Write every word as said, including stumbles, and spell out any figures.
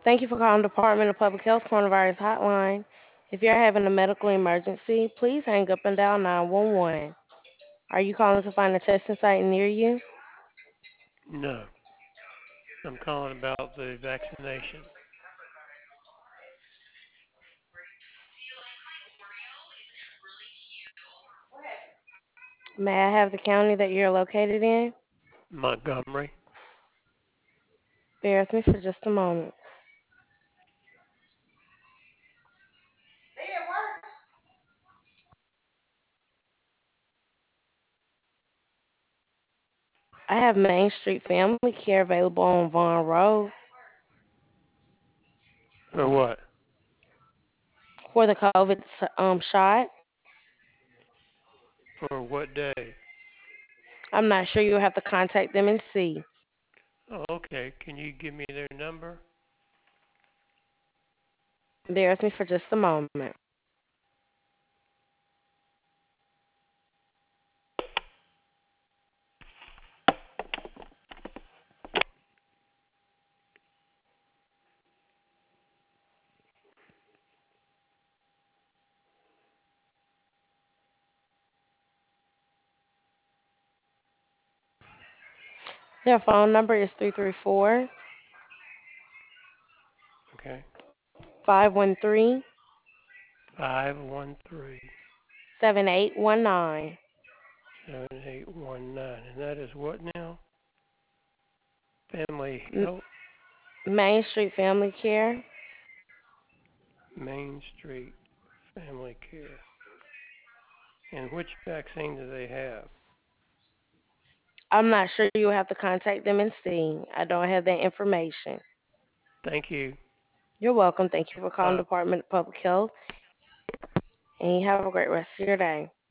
Thank you for calling the Department of Public Health Coronavirus Hotline. If you're having a medical emergency, please hang up and dial nine one one. Are you calling to find a testing site near you? No, I'm calling about the vaccination. May I have the county that you're located in? Montgomery. Bear with me for just a moment. I have Main Street Family Care available on Vaughn Road For what? for the COVID um, shot. For what day? I'm not sure. You'll have to contact them and see. Oh, okay. Can you give me their number? Bear with me for just a moment. Their phone number is three three four, Okay. five one three, Five one three seven eight one nine. seven eight one nine, and that is what now? Family Health, Main Street Family Care. Main Street Family Care. And which vaccine do they have? I'm not sure. You'll have to contact them and see. I don't have that information. Thank you. You're welcome. Thank you for calling Bye. the Department of Public Health, and you have a great rest of your day.